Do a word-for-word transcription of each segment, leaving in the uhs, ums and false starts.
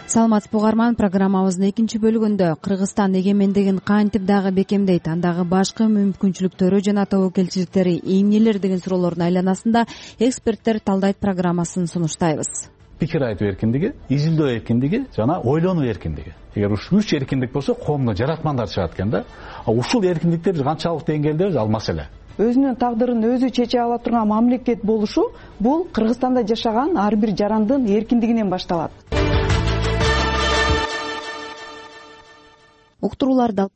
Саламатсызбы угарман, программабыздын экинчи бөлүгүндө Кыргызстан эгемендигин кантип дагы бекемдейт, андагы башкы мүмкүнчүлүктөрү жана тобокелчиликтери эмнелер деген суроолордун айланасында эксперттер талдайт программасын сунуштайбыз. Пикир айтуу эркиндиги, изилдөө эркиндиги жана ойлонуу эркиндиги. Эгер ушул үч эркиндик болсо, коомдон жаратмандар чыгат экен да. Ушул эркиндиктер канчалык деңгээлде ал маселе. Өзүнүн тагдырын өзү чече ала турган мамлекет болушу бул Кыргызстанда жашаган ар бир жарандын эркиндигинен башталат. Уктурууларда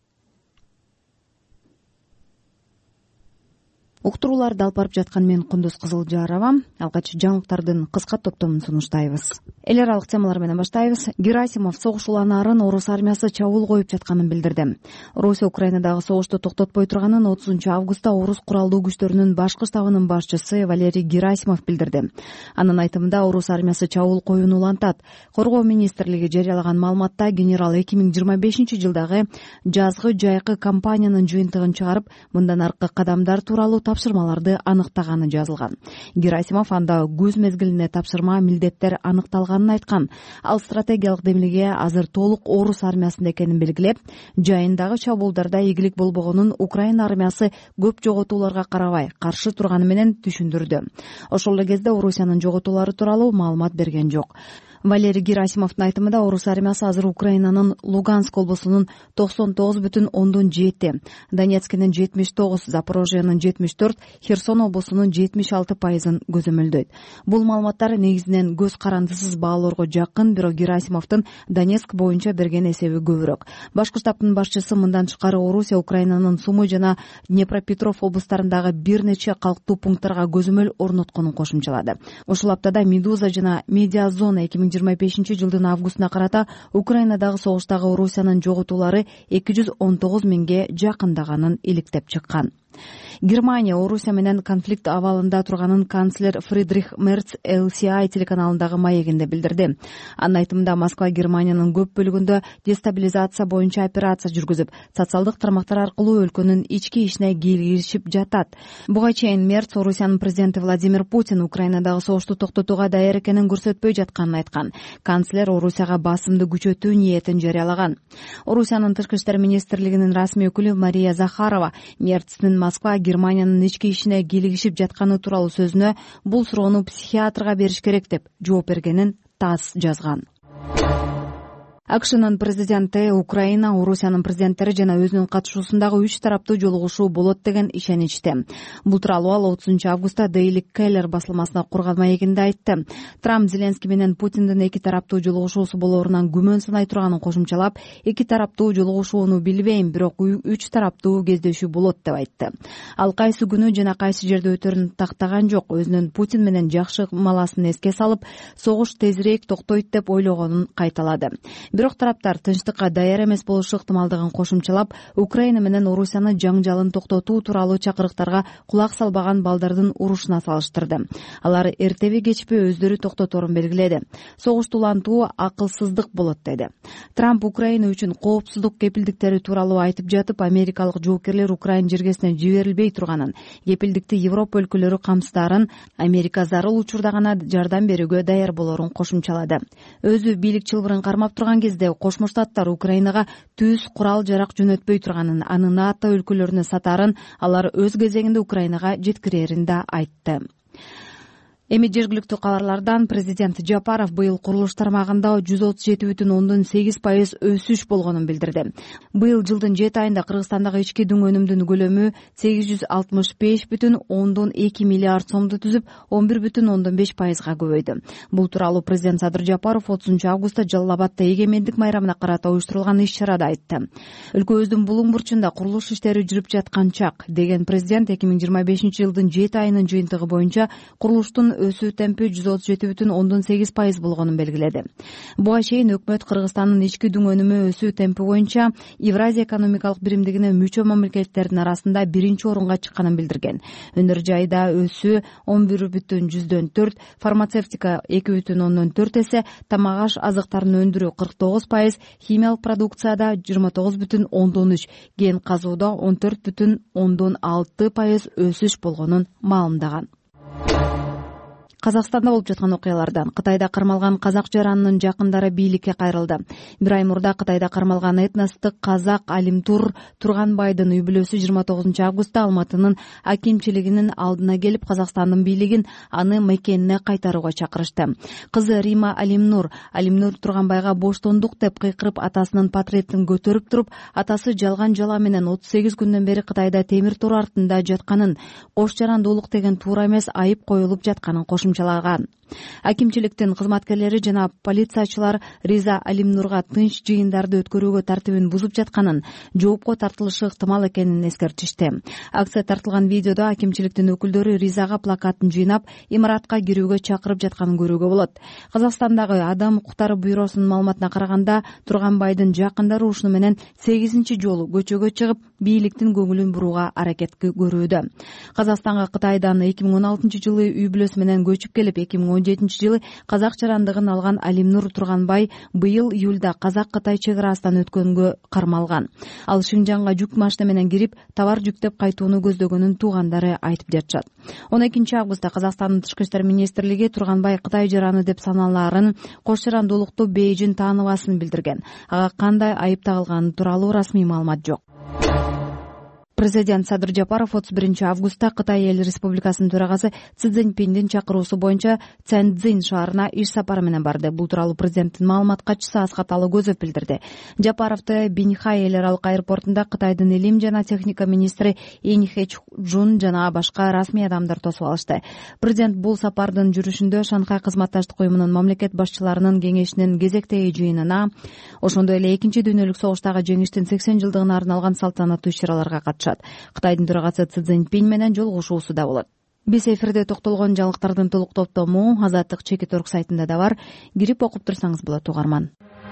Уктурууларды алып барып жаткан мен Кундуз Кызылжарова. Алгач жаңылыктардын кыска топтомун сунуштайбыз. Эл аралык темалар менен баштайбыз. Герасимов согуш уланаарын орус армиясы чабуул коюп жатканын билдирди. Орусия Украинадагы согушту токтотпой турганын отузунчу августта орус куралдуу күчтөрүнүн башкы штабынын башчысы Валерий Герасимов билдирди. Анын айтымында орус армиясы чабуул коюуну улантат. Коргоо министрлиги жарыялаган маалыматта генерал эки миң жыйырма бешинчи жылдагы жазгы жайкы кампаниянын жыйынтыгын чыгарып, мындан аркы кадамдар тууралуу тапшырмаларды аныктаганы жазылган. Герасимов анда күз мезгилине тапшырма милдеттер аныкталганын айткан. Ал стратегиялык демилге азыр толук орус армиясында экенин белгилеп, жайындагы чабуулдарда ийгилик болбогонун Украина армиясы көп жоготууларга карабай каршы турганы менен түшүндүрдү. Ошол эле кезде Орусиянын жоготуулары тууралуу маалымат берген жок. Валерий Герасимовдун айтымында орус армиясы азыр Украинанын Луганск облусунун токсон тогуз бүтүн ондон жети, Донецкинин жетимиш тогуз, Запорожьянын жетимиш төрт, Херсон облусунун жетимиш алты пайызын көзөмөлдөйт. Бул маалыматтар негизинен көз карандысыз баалоорго жакын, бирок Герасимовдун Донецк боюнча берген эсеби көбүрөөк. Башкы штабтын башчысы мындан тышкары Орусия Украинанын Сумы жана Днепропетров облустарындагы бир нече калктуу пункттарга көзөмөл орнотконун кошумчалады. Ушул аптада Медуза жана Медиазона эки миң жыйырма бешинчи жылдын августуна карата Украинадагы согуштагы Орусиянын жоготуулары эки жүз он тогуз миңге жакындаганын иликтеп чыккан. Германия Орусия менен конфликт абалында турганын канцлер Фридрих Мерц эл си ай телеканалындагы маегинде билдирди. Анын айтымында Москва Германиянын көп бөлүгүндө дестабилизация боюнча операция жүргүзүп, социалдык тармактар аркылуу өлкөнүн ички ишине киришип жатат. Буга чейин Мерц Орусиянын президенти Владимир Путин Украинадагы согушту токтотууга даяр экенин көрсөтпөй жатканын айткан. Канцлер Орусияга басымды күчөтүү ниетин жарыялаган. Орусиянын тышкы иштер министрлигинин расмий өкүлү Мария Захарова Мерцтин Москва Германиянын ички ишине кийлигишип жатканы тууралуу сөзүнө бул суроону психиатрга бериш керек деп жооп бергенин ТАСС жазган. АКШнын президенти Украина, Орусиянын президенттери жана өзүнүн катышуусундагы үч тараптуу жолугушуу болот деген ишеничте. Бул тууралуу ал отузунчу августта Daily Caller басылмасына курган маегинде айтты. Трамп Зеленский менен Путиндин эки тараптуу жолугушуусу болоорунан күмөн санай турганын кошумчалап, эки тараптуу жолугушууну билбейм, бирок үч тараптуу кездешүү болот деп айтты. Ал кайсы күнү жана кайсы жерде өтөрүн тактаган жок, өзүнүн Путин менен жакшы маласын эске салып, согуш тезирээк токтойт деп ойлогонун кайталады. Бирок тараптар тынчтыкка даяр эмес болушу ыктымалдыгын кошумчалап, Украина менен Орусияны жаңжалын токтотуу тууралуу чакырыктарга кулак салбаган балдардын урушуна салыштырды. Алар эртеби кечпи өздөрү токтоторун белгиледи. Согушту улантуу акылсыздык болот деди. Трамп Украина үчүн коопсуздук кепилдиктери тууралуу айтып жатып, америкалык жоокерлер Украина жергесине жиберилбей турганын, кепилдикти Европа өлкөлөрү камсыздарын, Америка зарыл учурда гана жардам берүүгө даяр болоорун кошумчалады. Өзү бийлик чылбырын кармап турган кезде Кошмо Штаттар Украинага түз курал жарак жөнөтпөй турганын, аны НАТО өлкөлөрүнө сатарын, алар өз кезегинде Украинага жеткирерин да айтты. Эми жергиликтүү кабарлардан президент Жапаров быйыл курулуш тармагында жүз отуз жети бүтүн ондон сегиз пайыз өсүш болгонун билдирди. Быйыл жылдын жети айында Кыргызстандагы ички дуң өнүмдүн көлөмү сегиз жүз алтымыш беш бүтүн ондон эки миллиард сомду түзүп, он бир бүтүн ондон беш пайызга көбөйдү. Бул тууралуу президент Садыр Жапаров отузунчу августта Жалал Абадта эгемендик майрамына карата уюштурулган иш-чарада айтты. Өлкөбүздүн булуң бурчунда курулуш иштери жүрүп жаткан чак, деген президент эки миң жыйырма бешинчи жылдын жети айынын жыйынтыгы боюнча курулуштун өсүү темпи жүз отуз жети бүтүн ондон сегиз пайыз болгонун белгиледи. Буга чейин өкмөт Кыргызстандын ички дуң өнүмү өсүү темпи боюнча Евразия экономикалык биримдигине мүчө мамлекеттердин арасында биринчи орунга чыкканын билдирген. Өнөр жайда өсүү он бир бүтүн жүздөн төрт, фармацевтика эки бүтүн ондон төрт эсе, тамак аш азыктарын өндүрүү кырк тогуз пайыз, химиялык продукцияда жыйырма тогуз бүтүн ондон үч, кен казууда он төрт бүтүн ондон алты пайыз өсүш болгонун маалымдаган. Казакстанда болуп жаткан окуялардан. Кытайда кармалган казак жаранынын жакындары бийликке кайрылды. Бир ай мурда Кытайда кармалган этностук казак Алимтур Турганбайдын үй бүлөсү жыйырма тогузунчу августта Алматынын акимчилигинин алдына келип, Казакстандын бийлигин аны мекенине кайтарууга чакырышты. Кызы Рима Алимнур Алимнур Турганбайга боштондук деп кыйкырып, атасынын портретин көтөрүп туруп, атасы жалган жала менен отуз сегиз күндөн бери Кытайда темир тор артында жатканын, кош жарандуулук деген туура эмес, айып коюлуп жатканын кошумчалаган. Акимчиликтин кызматкерлери жана полициячылар Риза Алимнурга тынч жыйындарды өткөрүүгө тартибин бузуп жатканын, жоопко тартылышы ыктымал экенин эскертишти. Акция тартылган видеодо акимчиликтин өкүлдөрү Ризага плакатын жыйнап, имаратка кирүүгө чакырып жатканын көрүүгө болот. Казакстандагы Адам укуктары бюросунун маалыматына караганда, Турганбайдын жакындары ушуну менен сегизинчи жолу көчөгө чыгып, бийликтин көңүлүн бурууга аракет көрүүдө. Казакстанга Кытайдан эки миң он алтынчы жылы үй бүлөсү менен көчүп келип, эки миң он жетинчи жылы казак жарандыгын алган Алимнур Турганбай быйыл июлда казак-кытай чек арасынан өткөнгө кармалган. Ал Шинжанга жүк машина менен кирип, товар жүктөп кайтууну көздөгөнүн туугандары айтып жатышат. он экинчи августта Казакстандын тышкы иштер министрлиги Турганбай Кытай жараны деп саналаарын кош жарандуулукту бейжин тааныбасын билдирген. Ага кандай айып тагылганы тууралуу расмий маалымат жок. Президент Садыр Жапаров отуз биринчи августта Кытай Эл Республикасынын төрагасы Си Цзиньпиндин чакыруусу боюнча Цзяньцзинь шаарына иш сапары менен барды. Бул тууралуу президенттин маалымат катчысы Асхат Алыгөзов билдирди. Жапаровду Биньхай эл аралык аэропортунда Кытайдын илим жана техника министри Инь Хэчжун жана башка расмий адамдар тосуп алышты. Президент бул сапардын жүрүшүндө Шанхай кызматташтык уюмунун мамлекет башчыларынын кеңешинин кезектеги жыйынына, ошондой эле экинчи дүйнөлүк согуштагы жеңиштин сексен жылдыгына арналган салтанаттуу иш-чараларга катышат. Кытайдын төрагасы Си Цзиньпинь менен жолугушуусу да болот. Биз эфирде токтолгон жаңылыктардын толук топтому Азаттык чекит орг сайтында да бар. Кирип окуп турсаңыз болот, угарман.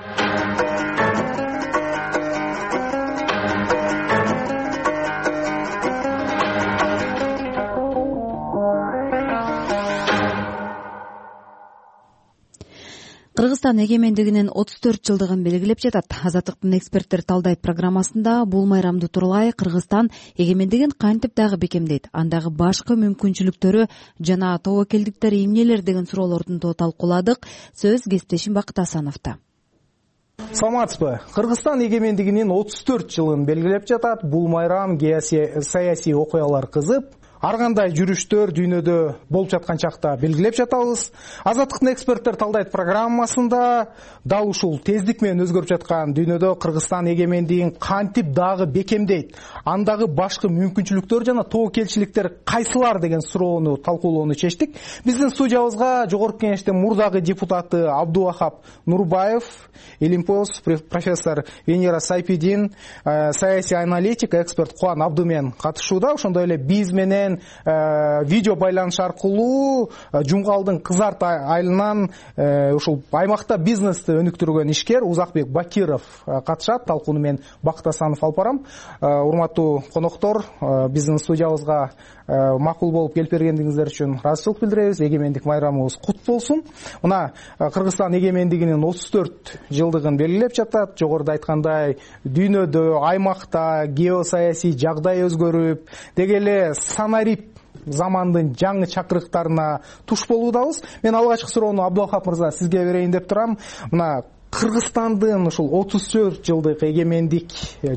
Кыргызстан эгемендигинин отуз төрт жылдыгын белгилеп жатат. Азаттыктын эксперттер талдайт программасында бул майрамды тууралай Кыргызстан эгемендигин кантип дагы бекемдейт, андагы башкы мүмкүнчүлүктөрү жана тобокелдиктери эмнелер деген суроолордун талкууладык. Сөз кесиптешим Бакыт Асановдо. Саламатсызбы? Кыргызстан эгемендигинин отуз төрт жылын белгилеп жатат. Бул майрам саясий окуялар кызып, ар кандай жүрүштөр дүйнөдө болуп жаткан чакта белгилеп жатабыз. Азаттыктын эксперттер талдайт программасында дал ушул тездик менен өзгөрүп жаткан дүйнөдө Кыргызстан эгемендигин кантип дагы бекемдейт, андагы башкы мүмкүнчүлүктөр жана тобокелчиликтер кайсылар деген суроону талкуулоону чечтик. Биздин студиябызга Жогорку Кеңештин мурдагы депутаты Абдувахап Нурбаев, Илимпоз профессор Венера Сайпидин, саясий аналитик, эксперт Кубан Абдумен катышууда. Ошондой эле биз менен видео байланыш аркылуу Жумгалдын Кызарт айылынан ушул аймакта бизнести өнүктүргөн ишкер Узакбек Бакиров катышат. Талкууну мен Бакыт Асанов алып барам. Урматтуу коноктор, биздин студиябызга макул болуп келип бергендиңиздер үчүн ыраазычылык билдиребиз. Эгемендик майрамыбыз кут болсун. Мына Кыргызстан эгемендигинин отуз төрт жылдыгын белгилеп жатат. Жогоруда айткандай, дүйнөдө, аймакта геосаясий жагдай өзгөрүп, деги эле санарип замандын жаңы чакырыктарына туш болуудабыз. Мен алгачкы суроону Абдувахап мырза сизге берейин деп турам. Мына Кыргызстандын ушул отуз төрт жылдык эгемендик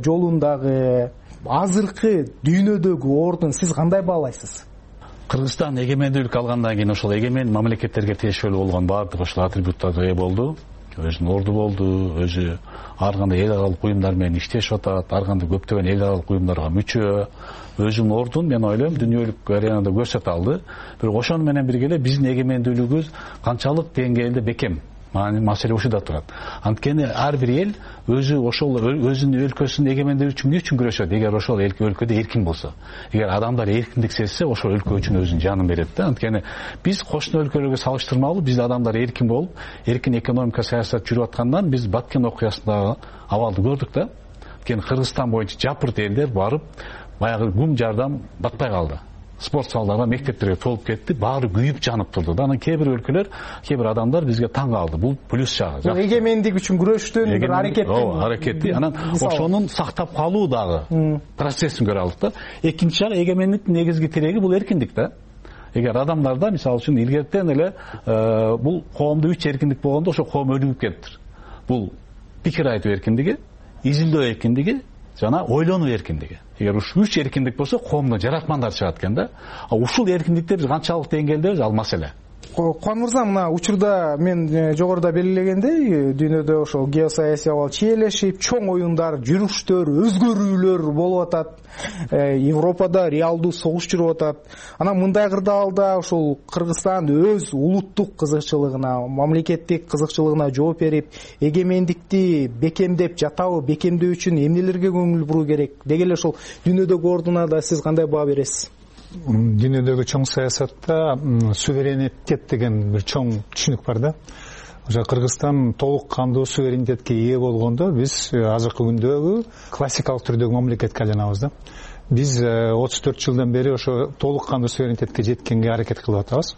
жолундагы азыркы дүйнөдөгү ордун сиз кандай баалайсыз? Кыргызстан эгемендүүлүк алгандан кийин ошол эгемен мамлекеттерге тиешелүү болгон баардык ошол атрибуттарга ээ болду. Өзүнүн орду болду, өзү ар кандай эл аралык уюмдар менен иштешип атат, ар кандай көптөгөн эл аралык уюмдарга мүчө. Өзүнүн ордун мен ойлойм дүйнөлүк аренада көрсөтө алды. Бирок ошону менен бирге эле биздин эгемендүүлүгүбүз канчалык деңгээлде бекем? Маселе ушуда турат. Анткени ар бир эл өзү ошол өзүнүн өлкөсүнүн эгемендүүлүгү үчүн эмне үчүн күрөшөт? Эгер ошол өлкөдө эркин болсо, эгер адамдар эркиндик сезсе, ошол өлкө үчүн өзүнүн жанын берет да. Анткени биз кошуна өлкөлөргө салыштырмалуу, бизде адамдар эркин болуп, эркин экономика саясат жүрүп аткандан биз Баткен окуясындагы абалды көрдүк да. Анткени Кыргызстан боюнча жапырт элдер барып, баягы гум жардам батпай калды. Спорт залдарга, мектептерге толуп кетти, баары күйүп жанып турду. Анан кээ бир өлкөлөр, кээ бир адамдар бизге таң калды. Бул плюс жагы. Эгемендик үчүн күрөштүн бир аракети. Ооба, аракети. Анан ошонун сактап калуу дагы процессин көрө алдык да. Экинчи жагы эгемендиктин негизги тиреги бул эркиндик да. эгер адамдарда мисалы үчүн илгертен эле бул коомдо үч эркиндик болгондо ошо коом өнүгүп кетиптир. Бул пикир айтуу эркиндиги, изилдөө эркиндиги жана ойлонуу эркиндиги. Эгер ушул үч эркиндик болсо коомдон жаратмандар чыгат экен да. А ушул эркиндикти биз канчалык деңгээлдебиз, ал маселе. Кубан мырза, мына учурда мен жогоруда белгилегендей, дүйнөдө ошо геосаясий абал чиелешип, чоң оюндар, жүрүштөр, өзгөрүүлөр болуп атат. Европада реалдуу согуш жүрүп атат. Анан мындай кырдаалда ошол Кыргызстан өз улуттук кызыкчылыгына, мамлекеттик кызыкчылыгына жооп берип, эгемендикти бекемдеп жатабы, бекемдөө үчүн эмнелерге көңүл буруу керек? Деги эле ошол дүйнөдөгү ордуна да сиз кандай баа бересиз? Дүйнөдөгү чоң саясатта суверенитет деген бир чоң түшүнүк бар да. Ошо Кыргызстан толук кандуу суверенитетке ээ болгондо биз азыркы күндөгү классикалык түрдөгү мамлекетке айланабыз да. Биз отуз төрт жылдан бери ошо толук кандуу суверенитетке жеткенге аракет кылып атабыз.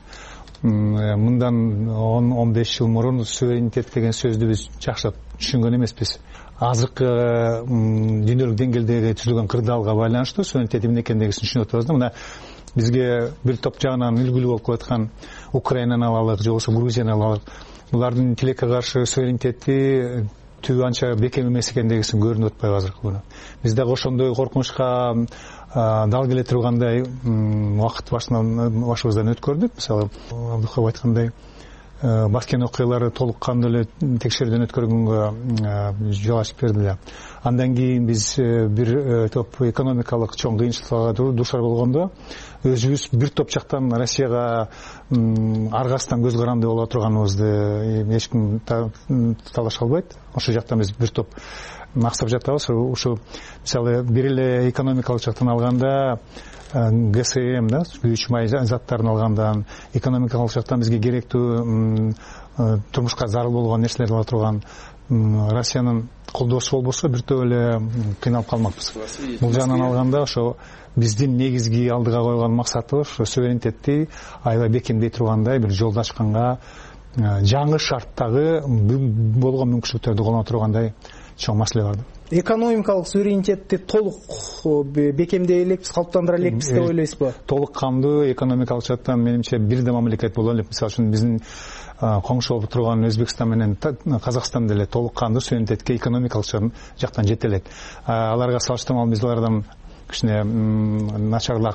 Мындан он он беш жыл мурун суверенитет деген сөздү биз жакшылап түшүнгөн эмеспиз. Азыркы дүйнөлүк деңгээлдеги түзүлгөн кырдаалга байланыштуу суверенитет эмне экендигин түшүнүп атабыз да. Мына бизге бир топ жагынан үлгүлүү болуп калаткан Украинаны алалык, же болбосо Грузияны алалык. Булардын тилекке каршы суверенитети түбү анча бекем эмес экендигин көрүнүп атпайбы азыркы күнү. Биз дагы ошондой коркунучка дал келе тургандай убакыт башыбыздан өткөрдүк. Мисалы, Абдухап айткандай, Баскен окуялары толук кандуу эле текшерүүдөн өткөргөнгө жол ачып берди. Андан кийин биз бир топ экономикалык чоң кыйынчылыкка дуушар болгондо өзүбүз бир топ жактан Россияга аргасынан көз каранды боло турганыбызды эч ким талаша албайт. Ошол жактан биз бир топ максап жатабыз. Ушу мисалы бир эле экономикалык жактан алганда ГСМ да, күйүүчү май заттарын алгандан, экономикалык жактан бизге керектүү турмушка зарыл болгон нерселерди ала турган Россиянын колдоосу болбосо бир топ эле кыйналып калмакпыз. Бул жагынан алганда ошо биздин негизги алдыга койгон максатыбыз ошо суверенитетти аябай бекемдей тургандай бир жолду ачканга, жаңы шарттагы болгон мүмкүнчүлүктөрдү колдоно тургандай чоң маселе бар. Экономикалык суверенитетти толук бекемдей элекпиз, калыптандыра элекпиз деп ойлойсузбу? Толук кандуу экономикалык жактан менимче бир да мамлекет боло элек. Мисалы үчүн биздин коңшу болуп турган Өзбекстан менен Казакстан деле толук кандуу суверенитетке экономикалык жактан жете элек. Аларга салыштырмалуу биз алардан кичине начарлак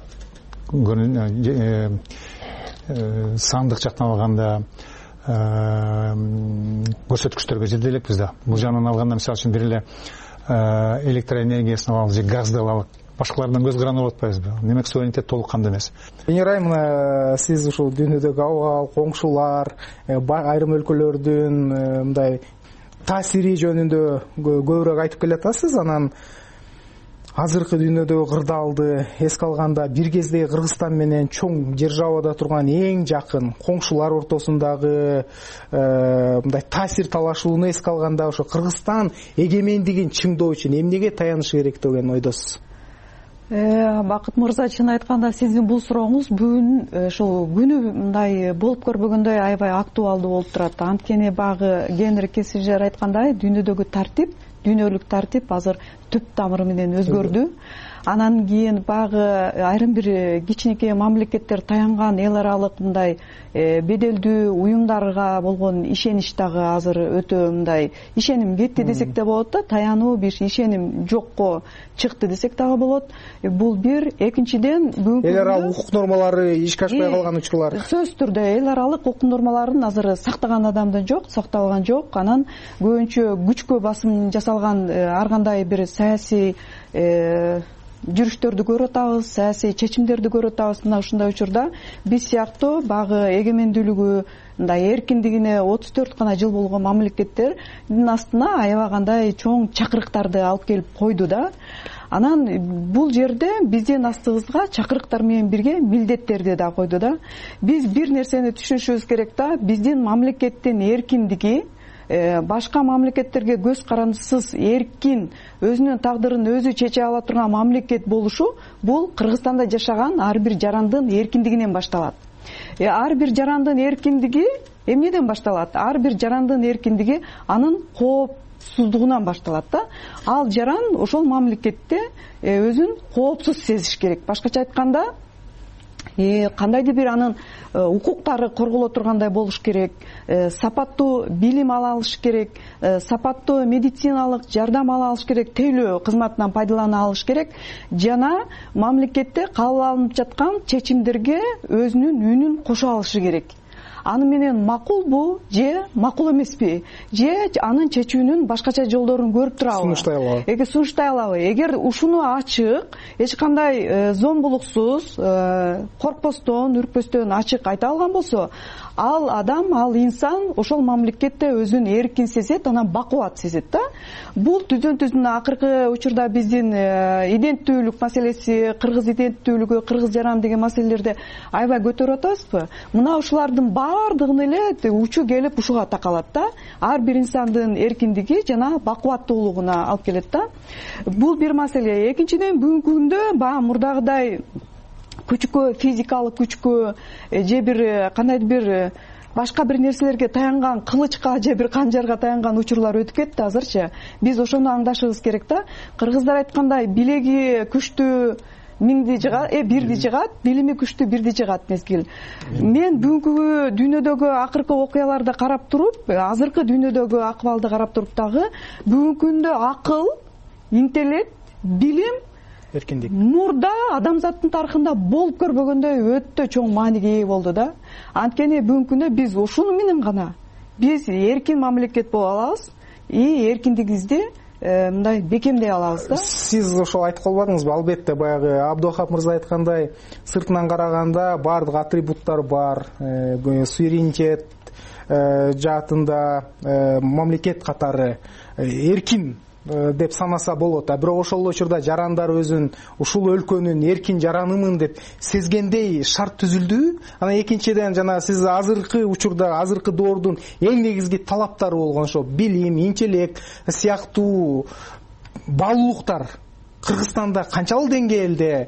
сандык жактан алганда көрсөткүчтөргө жете элекпиз да. Бул жагынан алганда мисалы үчүн бир эле электроэнергиясын алалы же газды алалы, башкалардан көз каранды болуп атпайбызбы? Демек суверенитет толук кандуу эмес. Венера айымына сиз ушул дүйнөдөгү абал, коңшулар, айрым өлкөлөрдүн мындай таасири жөнүндө көбүрөөк айтып келатасыз. Анан азыркы дүйнөдөгү кырдаалды эске алганда бир кезде Кыргызстан менен чоң державада турган эң жакын коңшулар ортосундагы мындай таасир талашууну эске алганда ошо Кыргызстан эгемендигин чыңдоо үчүн эмнеге таянышы керек деген ойдосуз? Бакыт мырза, чын айтканда сиздин бул сурооңуз бүгүн ошол күнү мындай болуп көрбөгөндөй аябай актуалдуу болуп турат. Анткени багы Генри Киссинджер айткандай, дүйнөдөгү тартип, дүйнөлүк тартип азыр түп тамыры менен өзгөрдү. Анан кийин багы айрым бир кичинекей мамлекеттер таянган эл аралык мындай беделдүү уюмдарга болгон ишенич дагы азыр өтө мындай ишеним кетти десек да болот да, таянуу бир ишеним жокко чыкты десек дагы болот. Бул бир. Экинчиден, бүгүнкү эл аралык укук нормалары ишке ашпай калган учурлар. Сөзсүз түрдө эл аралык укук нормаларын азыр сактаган адамда жок, сакталган жок. Анан көбүнчө күчкө басым жасалган ар кандай бир саясий жүрүштөрдү көрүп атабыз, саясий чечимдерди көрүп атабыз. Мына ушундай учурда биз сыяктуу багы эгемендүүлүгү мындай эркиндигине отуз төрт гана жыл болгон мамлекеттердин астына аябагандай чоң чакырыктарды алып келип койду да. Анан бул жерде биздин астыбызга чакырыктар менен бирге милдеттерди да койду да. Биз бир нерсени түшүнүшүбүз керек да, биздин мамлекеттин эркиндиги башка мамлекеттерге көз карандысыз эркин өзүнүн тагдырын өзү чече ала турган мамлекет болушу бул Кыргызстанда жашаган ар бир жарандын эркиндигинен башталат. Ар бир жарандын эркиндиги эмнеден башталат? Ар бир жарандын эркиндиги анын коопсуздугунан башталат да. Ал жаран ошол мамлекетте өзүн коопсуз сезиш керек. Башкача айтканда, кандайдыр бир анын укуктары корголо тургандай болуш керек, сапаттуу билим ала алыш керек, сапаттуу медициналык жардам ала алыш керек, тейлөө кызматынан пайдалана алыш керек жана мамлекетте кабыл алынып жаткан чечимдерге өзүнүн үнүн кошо алышы керек. Аны менен макулбу же макул эмеспи, же анын чечүүнүн башкача жолдорун көрүп турабы, сунуштай алабы, эге сунуштай алабы. Эгер ушуну ачык, эч кандай зомбулуксуз, коркпостон, үркпөстөн ачык айта алган болсо, ал адам, ал инсан ошол мамлекетте өзүн эркин сезет, анан бакубат сезет да. Бул түздөн түздүн акыркы учурда биздин иденттүүлүк маселеси, кыргыз иденттүүлүгү, кыргыз жаран деген маселелерди аябай көтөрүп атабызбы? Мына ушулардын баардыгын эле учу келип ушуга такалат да. Ар бир инсандын эркиндиги жана бакубаттуулугуна алып келет да. Бул бир маселе. Экинчиден, бүгүнкү күндө баягы мурдагыдай күчкө, физикалык күчкө же бир кандайдыр бир башка бир нерселерге таянган, кылычка же бир канжарга таянган учурлар өтүп кетти азырчы. Биз ошону аңдашыбыз керек да. Кыргыздар айткандай, билеги күчтүү миңди жыгат, э бирди жыгат, билими күчтүү бирди жыгат мезгил. Мен бүгүнкү дүйнөдөгү акыркы окуяларды карап туруп, азыркы дүйнөдөгү акыбалды карап туруп дагы бүгүнкү күндө акыл, интеллект, билим, эркиндик мурда адамзаттын тарыхында болуп көрбөгөндөй өтө чоң мааниге ээ болду да. Анткени бүгүнкү күндө биз ушуну менен гана биз эркин мамлекет боло алабыз и эркиндигибизди мындай бекемдей алабыз да. Сиз ошол айтып калбадыңызбы? Албетте, баягы Абдухап мырза айткандай, сыртынан караганда баардык атрибуттар бар, суверенитет жаатында мамлекет катары эркин деп санаса болот. А бирок ошол учурда жарандар өзүн ушул өлкөнүн эркин жаранымын деп сезгендей шарт түзүлдүбү? Анан экинчиден, жана сиз азыркы учурда, азыркы доордун эң негизги талаптары болгон ошо билим, интеллект сыяктуу баалуулуктар Кыргызстанда канчалык деңгээлде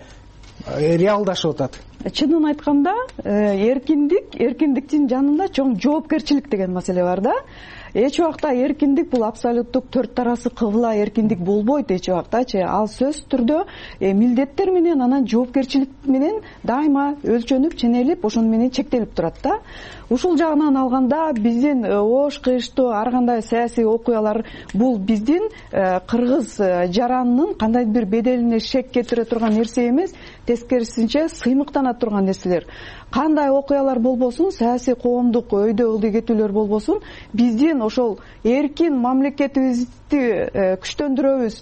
реалдашып атат? Чынын айтканда, эркиндик, эркиндиктин жанында чоң жоопкерчилик деген маселе бар да. Эч убакта эркиндик бул абсолюттук төрт тарасы кыбла эркиндик болбойт эч убактачы. Ал сөзсүз түрдө милдеттер менен, анан жоопкерчилик менен дайыма өлчөнүп, ченелип, ошону менен чектелип турат да. Ушул жагынан алганда биздин ош кыйыштуу ар кандай саясий окуялар бул биздин кыргыз жаранынын кандайдыр бир беделине шек кетире турган нерсе эмес, тескерисинче сыймыктана турган нерселер. Кандай окуялар болбосун, саясий коомдук өйдө ылдый кетүүлөр болбосун, биздин ошол эркин мамлекетибизди күчтөндүрөбүз,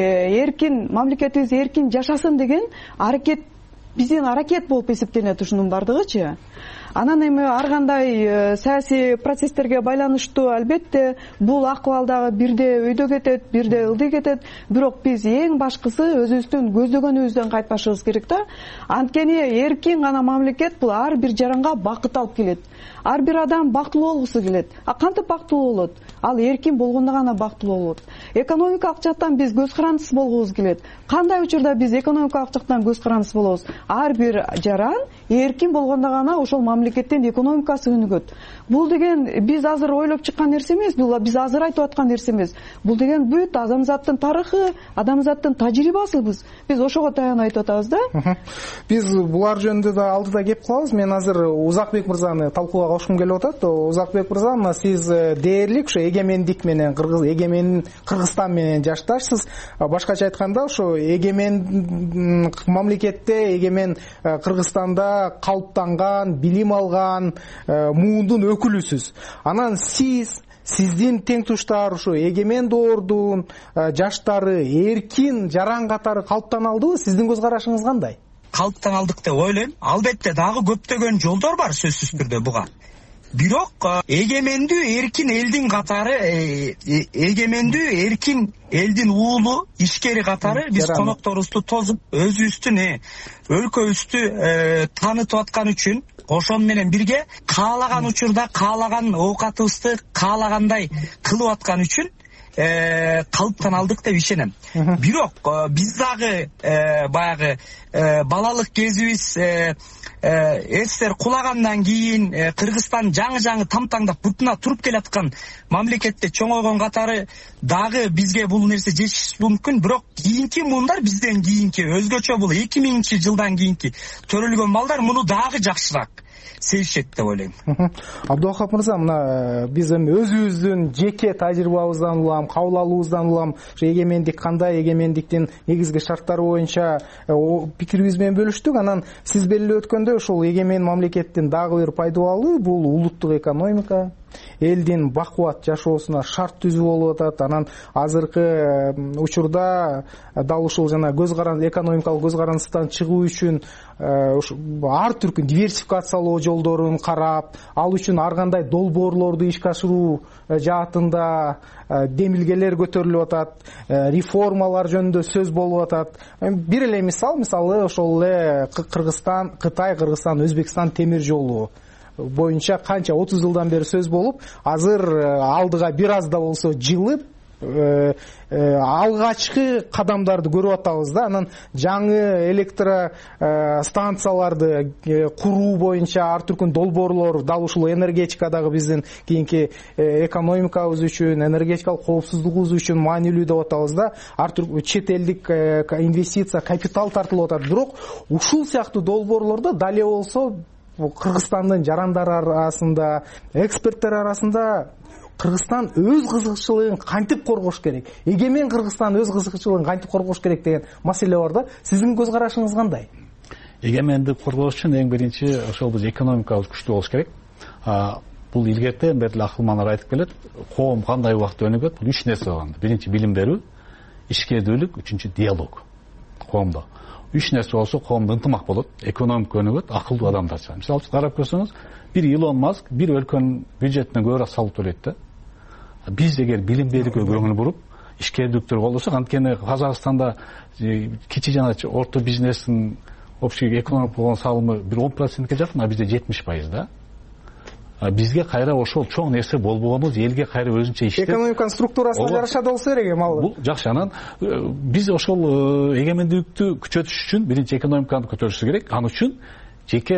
эркин мамлекетибиз эркин жашасын деген аракет биздин аракет болуп эсептелет ушунун бардыгычы. Анан эми ар кандай саясий процесстерге байланыштуу албетте бул акыбал дагы бирде өйдө кетет, бирде ылдый кетет, бирок биз эң башкысы өзүбүздүн көздөгөнүбүздөн кайтпашыбыз керек да. Анткени эркин гана мамлекет бул ар бир жаранга бакыт алып келет. Ар бир адам бактылуу болгусу келет. А кантип бактылуу болот? Ал эркин болгондо гана бактылуу болот. Экономикалык жактан биз көз карандысыз болгубуз келет. Кандай учурда биз экономикалык жактан көз карандысыз болобуз? Ар бир жаран эркин болгондо гана ошол мамлекеттин экономикасы өнүгөт. Бул деген биз азыр ойлоп чыккан нерсе эмес, бул биз азыр айтып аткан нерсе эмес. Бул деген бүт адамзаттын тарыхы, адамзаттын тажрыйбасыбыз. Биз ошого таянып айтып атабыз да. Биз булар жөнүндө да алдыда кеп калабыз. Мен азыр Узакбек мырзаны талкууга кошкум келип атат. Узакбек мырза, мына сиз дээрлик ушу эгемендик менен Кыргыз эгемен Кыргызстан менен жашташсыз. Башкача айтканда, ошо эгемен мамлекетте, эгемен Кыргызстанда калыптанган, билим алган муундун өкүлүсүз. Анан сиз, сиздин теңтуштар ушу эгемен доордун жаштары эркин жаран катары калыптана алдыбы? Сиздин көз карашыңыз кандай? Калыптан алдык деп ойлойм. Албетте дагы көптөгөн жолдор бар сөзсүз түрдө буга. Бирок эгемендүү эркин элдин катары, эгемендүү эркин элдин уулу, ишкери катары биз конокторубузду тосуп, өзүбүздүн өлкөбүздү таанытып аткан үчүн, ошон менен бирге каалаган учурда каалаган оокатыбызды каалагандай кылып аткан үчүн калыптан алдык деп ишенем. Бирок биз дагы баягы балалык кезибиз эстер кулагандан кийин Кыргызстан жаңы жаңы тамтаңдап бутуна туруп келаткан мамлекетте чоңойгон катары дагы бизге бул нерсе жетиши мүмкүн. Бирок кийинки мундар бизден кийинки өзгөчө бул эки миңинчи жылдан кийинки төрөлгөн малдар муну дагы жакшыраак сезишет деп ойлойм. Абдулвахап мырза, мына биз эми өзүбүздүн жеке тажрыйбабыздан улам, кабыл алуубуздан улам эгемендик кандай, эгемендиктин негизги шарттары боюнча пикирибиз менен бөлүштүк. Анан сиз белгилеп өткөндөй, ошол эгемен мамлекеттин дагы бир пайдабалы бул улуттук экономика, элдин бакубат жашоосуна шарт түзүү болуп атат. Анан азыркы учурда дал ушул жана көз каран экономикалык көз карандысынан чыгуу үчүн ар түркүн диверсификациялоо жолдорун карап, ал үчүн ар кандай долбоорлорду ишке ашыруу жаатында демилгелер көтөрүлүп атат, реформалар жөнүндө сөз болуп атат. Бир эле мисал, мисалы ошол эле Кыргызстан, Кытай, Кыргызстан, Өзбекстан темир жолу боюнча канча отуз жылдан бери сөз болуп, азыр алдыга бир аз да болсо жылып, алгачкы кадамдарды көрүп атабыз да. Анан жаңы электро станцияларды куруу боюнча ар түркүн долбоорлор дал ушул энергетикадагы биздин кийинки экономикабыз үчүн, энергетикалык коопсуздугубуз үчүн маанилүү деп атабыз да. Ар түркүн чет элдик инвестиция, капитал тартылып атат. Бирок ушул сыяктуу долбоорлордо дале болсо Кыргызстандын жарандары арасында, эксперттер арасында Кыргызстан өз кызыкчылыгын кантип коргош керек, эгемен Кыргызстан өз кызыкчылыгын кантип коргош керек деген маселе бар да. Сиздин көз карашыңыз кандай? Эгемендик коргош үчүн эң биринчи ошол биз экономикабыз күчтүү болуш керек. Бул илгертен бери акылмандар айтып келет. Коом кандай убакытта өнүгөт? Бул үч нерсе болгон. Биринчи билим берүү, ишкердүүлүк, үчүнчү диалог. Коомдо үч нерсе болсо коомдо ынтымак болот, экономика өнүгөт, акылдуу адамдар чыгат. Мисалы карап көрсөңүз, бир Илон Маск бир өлкөнүн бюджетине көбүрөөк салып төлөйт да. Биз эгер билим берүүгө көңүл буруп, ишкердүүлүктү колдосок, анткени Казакстанда кичи жана орто бизнестин общий экономика болгон салымы бир он процентке жакын, а бизде жетимиш пайыз да. Бизге кайра ошол чоң нерсе болбогонбуз, элге кайра өзүнчө иштеп, экономиканын структурасына жараша да болсо керек эми ал. Бул жакшы. Анан биз ошол эгемендүүлүктү күчөтүш үчүн биринчи экономиканы көтөрүшүбүз керек. Ал үчүн жеке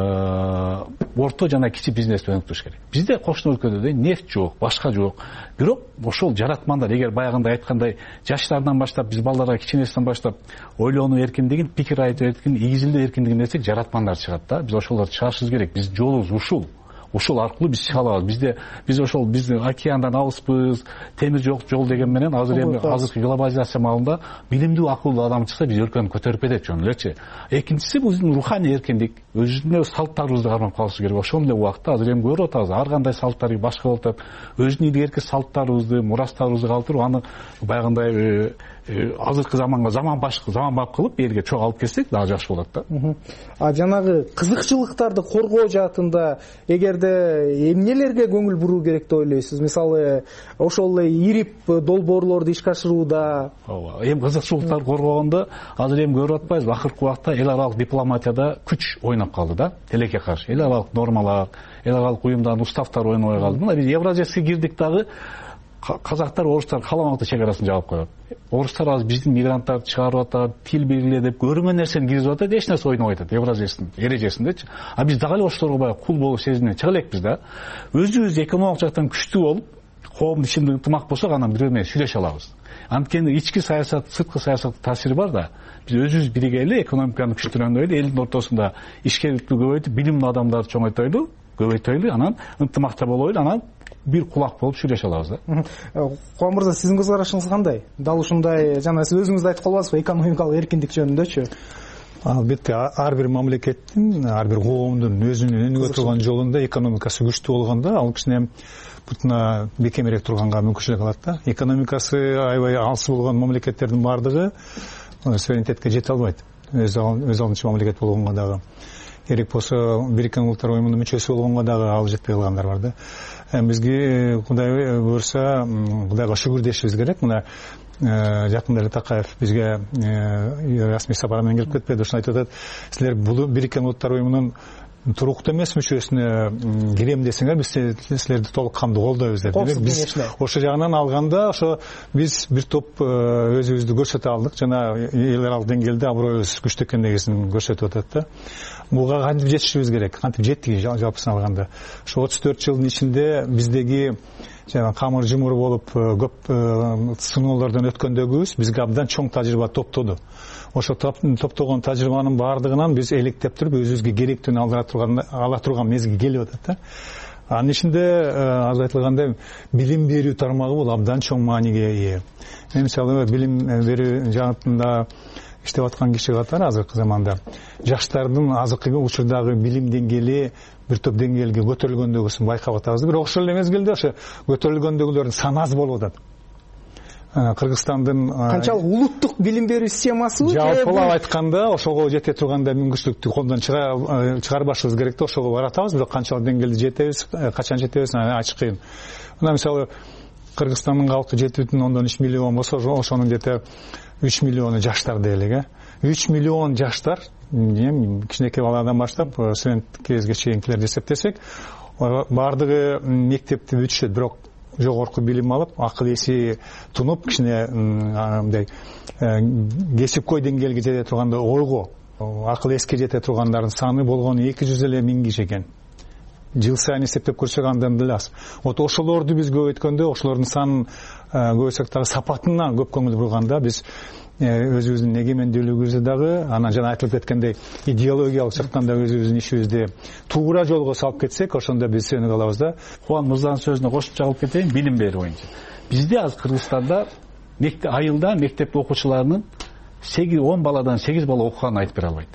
орто жана кичи бизнести өнүктүрүш керек. Бизде кошуна өлкөдө нефть жок, башка жок. Бирок ошол жаратмандар, эгер баягындай айткандай жаштардан баштап, биз балдарга кичинесинен баштап ойлонуу эркиндигин, пикир айтуу эркиндигин, игизилдөө эркиндигин нерсек жаратмандар чыгат да. Биз ошолорду чыгарышыбыз керек. Биз жолубуз ушул. Ушул аркылуу биз чыга алабыз. Бизде биз ошол биздин океандан алыспыз, темир жок жол деген менен азыр эми азыркы глобализация маалында билимдүү акылдуу адам чыкса биз өлкөнү көтөрүп кетет жөн элечи. Экинчиси бул биздин руханий эркиндик, өзүнүн салттарыбызды кармап калышыбыз керек. Ошол эле убакытта азыр эми көрүп атабыз, ар кандай салттар башка болуп атат. Өзүнүн илгерки салттарыбызды, мурастарыбызды калтырып, аны баягындай азыркы заманга заман башкы заман бап кылып элге чогуу алып келсек дагы жакшы болот да. А жанагы кызыкчылыктарды коргоо жаатында эгерде эмнелерге көңүл буруу керек деп ойлойсуз? Мисалы, ошол эле ирип долбоорлорду ишке ашырууда. Ооба, эми кызыкчылыктарды коргогондо азыр эми көрүп атпайбыз, акыркы убакта эл аралык дипломатияда күч ойноп калды да, тилекке каршы. Эл аралык нормалар, эл аралык уюмдардын уставтары ойнобой калды. Мына биз Евразияга кирдик дагы, казактар, орустар каламакта чегарасын жаап коет. Орустар азыр биздин мигранттарды чыгарып атат, тил белгиле деп көрүнгөн нерсени киргизип атат, эч нерсе ойнобой атат Евразиянын ережесиндечи. А биз дагы эле ошолорго баягы кул болуп сезиминен чыга элекпиз да. Өзүбүз экономик жактан күчтүү болуп, коомдун ичинде ынтымак болсок, анан бирөө менен сүйлөшө алабыз. Анткени ички саясат, сырткы саясаттын таасири бар да. Биз өзүбүз биригели экономиканы күчтүргөндөйлү, элдин ортосунда ишкерликти көбөйтүп, билимдүү адамдарды чоңойтойлу, көбөйтөйлү, анан ынтымакта болойлу, анан бир кулак болуп сүйлөшө алабыз да. Куан мырза, сиздин көз карашыңыз кандай? Дал ушундай, жана сиз өзүңүз айтып калбасызбы, экономикалык эркиндик жөнүндөчү? Албетте, ар бир мамлекеттин, ар бир коомдун өзүнүн өнүгө турган жолунда экономикасы күчтүү болгондо, ал кичине бутуна бекемирээк турганга мүмкүнчүлүк алат да. Экономикасы аябай алыс болгон мамлекеттердин бардыгы суверенитетке жете албайт. Өз алдынча мамлекет болгонго дагы. Керек болсо Бириккен Улуттар уюмунун мүчөсү болгонго дагы ал жетпей калгандар бар да. Бизге Кудай буйрса, Кудайга шүгүр дешибиз керек. Мына жакында эле Такаев бизге расмий сапар менен келип кетпеди. Ушуну айтып атат. Силер бул Бириккен Улуттар уюмунун туруктуу эмес мүчөсүнө кирем десеңер биз силерди толук кандуу колдойбуз деп. Демек биз ошо жагынан алганда ошо биз бир топ өзүбүздү көрсөтө алдык. Жана эл аралык деңгээлде аброюбуз күчтүү экендигин көрсөтүп атат да. Буга кантип жетишибиз керек? Кантип жеттик жалпысын алганда? Ошо отуз төрт жылдын ичинде биздеги жана камыр жумур болуп көп сыноолордон өткөндөгүбүз бизге абдан чоң тажрыйба топтоду. Ошо топтогон тажрыйбанын баардыгынан биз электеп туруп өзүбүзгө керектүүнү ала турган ала турган мезгил келип атат да. Анын ичинде азыр айтылгандай билим берүү тармагы бул абдан чоң мааниге ээ. Мен мисалы билим берүү жаатында иштеп аткан киши катары азыркы заманда жаштардын азыркы учурдагы билим деңгээли бир топ деңгээлге көтөрүлгөндөгүсүн байкап атабыз. Бирок ошол эле мезгилде ошо көтөрүлгөндөгүлөрдүн саны аз болуп атат. Кыргызстандын канчалык улуттук билим берүү системасы жалпылап айтканда ошого жете тургандай мүмкүнчүлүктү колдон чыгарбашыбыз керек да, ошого баратабыз. Бирок канчалык деңгээлде жетебиз, качан жетебиз ачык кыйын. Мына мисалы Кыргызстандын калкы жети бүтүн ондон үч миллион болсо, ошонун жете үч миллиону жаштар дейлик. үч миллион жаштар, кичинекей баладан баштап студент кезге чейинкилерди эсептесек, баардыгы мектепти бүтүшөт, бирок жогорку билим алып, акыл эси тунуп, кичине мындай кесипкөй деңгээлге жете турганда ойго, акыл эске жете тургандардын саны болгону эки жүз элүү миң киши экен. Жыл сайын эсептеп көрсөк андан деле аз. Вот ошолорду биз көбөйткөндө, ошолордун санын көбөйтсөк дагы сапатына көп көңүл бурганда биз өзүбүздүн эгемендүүлүгүбүздү дагы, анан жана айтылып кеткендей идеологиялык жактан да өзүбүздүн ишибизди туура жолго салып кетсек, ошондо биз сөнүк алабыз да. Кубан мырзанын сөзүнө кошуп чагылып кетейин, билим берүү боюнча. Бизде азыр Кыргызстанда айылда мектеп окуучуларынын он баладан сегиз бала окуганын айтып бере албайт.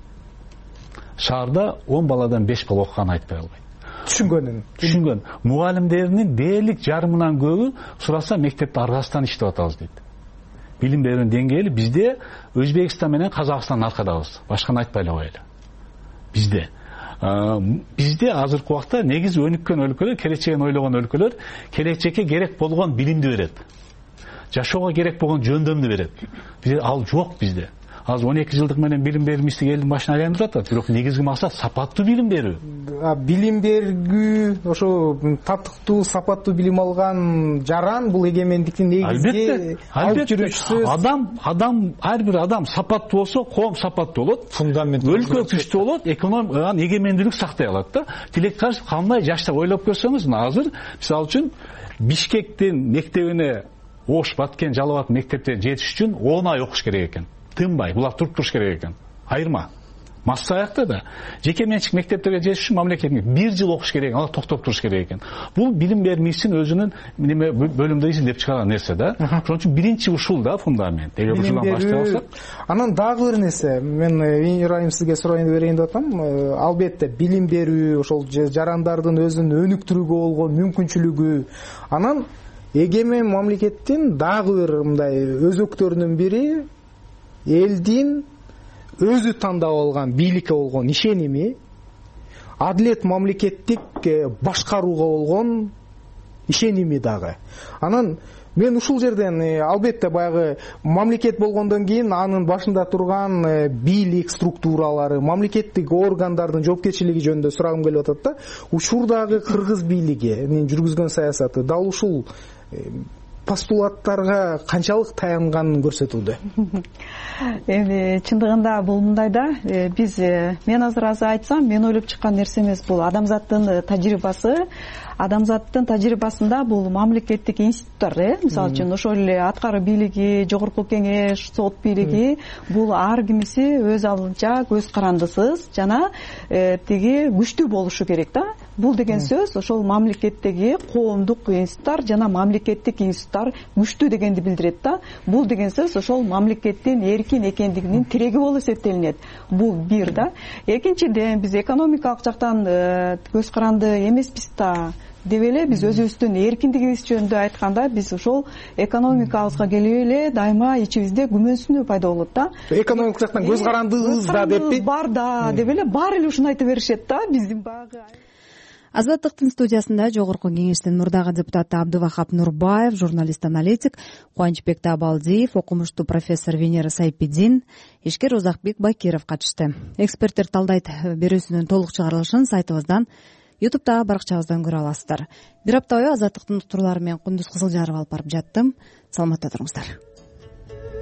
Шаарда он баладан беш бала окуганын айтып бере албайт. Түшүнгөнүн. Түшүнгөн. Мугалимдеринин дээрлик жарымынан көбү сураса мектепте аргасынан иштеп атабыз дейт. Билим берүүнүн деңгээли бизде Өзбекстан менен Казакстан аркадабыз. Башканы айтпай эле коелу. Бизде. Бизде азыркы убакта негизи өнүккөн өлкөлөр, келечегин ойлогон өлкөлөр келечекке керек болгон билимди берет. Жашоого керек болгон жөндөмдү берет. Бизде ал жок бизде. Азыр он эки жылдык менен билим берүү мисти элдин башына айландырып атат. Бирок негизги максат сапаттуу билим берүү. Билим бергүү, ошо татыктуу, сапаттуу билим алган жаран бул эгемендиктин негизги алып жүрүүчүсү. Адам, адам, ар бир адам сапаттуу болсо, коом сапаттуу болот, фундамент өлкө күчтүү болот, экономия, эгемендүүлүк сактай алат да. Тилеккаш кандай жаштар ойлоп көрсөңүз, азыр мисалы үчүн Бишкектин мектебине Ош, Баткен, Жалал Абад мектепте жетиш үчүн он ай окуш керек экен. Тынбай, булар туруп туруш керек экен. Айырма. Масса аякта да. Жеке менчик мектептерге жетиш үчүн мамлекеттик бир жыл окуш керек, ала токтоп туруш керек экен. Бул билим бермесин өзүнүн неме бөлүмдө изилдеп чыгарган нерсе да. Ошон үчүн биринчи ушул да фундамент. Эгер ушулдан башталса, анан дагы бир нерсе, мен Ибрайым сизге сурайын берейин деп атам. Албетте билим берүү, ошол жарандардын өзүн өнүктүрүүгө болгон мүмкүнчүлүгү, анан эгемен мамлекеттин дагы бир мындай өзөктөрүнүн бири элдин өзү тандап алган бийликке болгон ишеними, адилет мамлекеттик башкарууга болгон ишеними дагы. Анан мен ушул жерден албетте баягы мамлекет болгондон кийин анын башында турган бийлик структуралары, мамлекеттик органдардын жоопкерчилиги жөнүндө сурагым келип атат да. Учурдагы кыргыз бийлигинин жүргүзгөн саясаты дал ушул постулаттарга канчалык таянганын көрсөтүүдө. Эми чындыгында бул мындай да, биз мен азыр азыр айтсам, мен ойлоп чыккан нерсе эмес, бул адамзаттын тажрыйбасы. Адамзаттын тажрыйбасында бул мамлекеттик институттар, э, мисалы үчүн ошол эле аткаруу бийлиги, жогорку кеңеш, сот бийлиги, бул ар кимиси өз алдынча көз карандысыз жана тиги күчтүү болушу керек да. Бул деген сөз ошол мамлекеттеги коомдук институттар жана мамлекеттик институттар күчтүү дегенди билдирет да. Бул деген сөз ошол мамлекеттин эркин экендигинин тиреги болуп эсептелинет. Бул бир да. Экинчиден биз экономикалык жактан көз каранды эмеспиз да деп эле биз өзүбүздүн эркиндигибиз жөнүндө айтканда биз ошол экономикабызга келип эле дайыма ичибизде күмөнсүнүү пайда болот да. Экономикалык жактан көз карандыбыз да деппи? Бар да деп эле баары эле ушуну айта беришет да. Биздин баягы Азаттыктын студиясында жогорку кеңештин мурдагы депутаты Абдывахап Нурбаев, журналист-аналитик Кубанычбек Табалдиев, окумуштуу профессор Венера Сайпидин, ишкер Узакбек Бакиров катышты. Эксперттер талдайт берүүсүнүн толук чыгарылышын сайтыбыздан, ютубтагы баракчабыздан көрө аласыздар. Бир апта бою Азаттыктын уктурлары менен Кундуз Кызылжаров алып барып жаттым. Саламатта туруңуздар.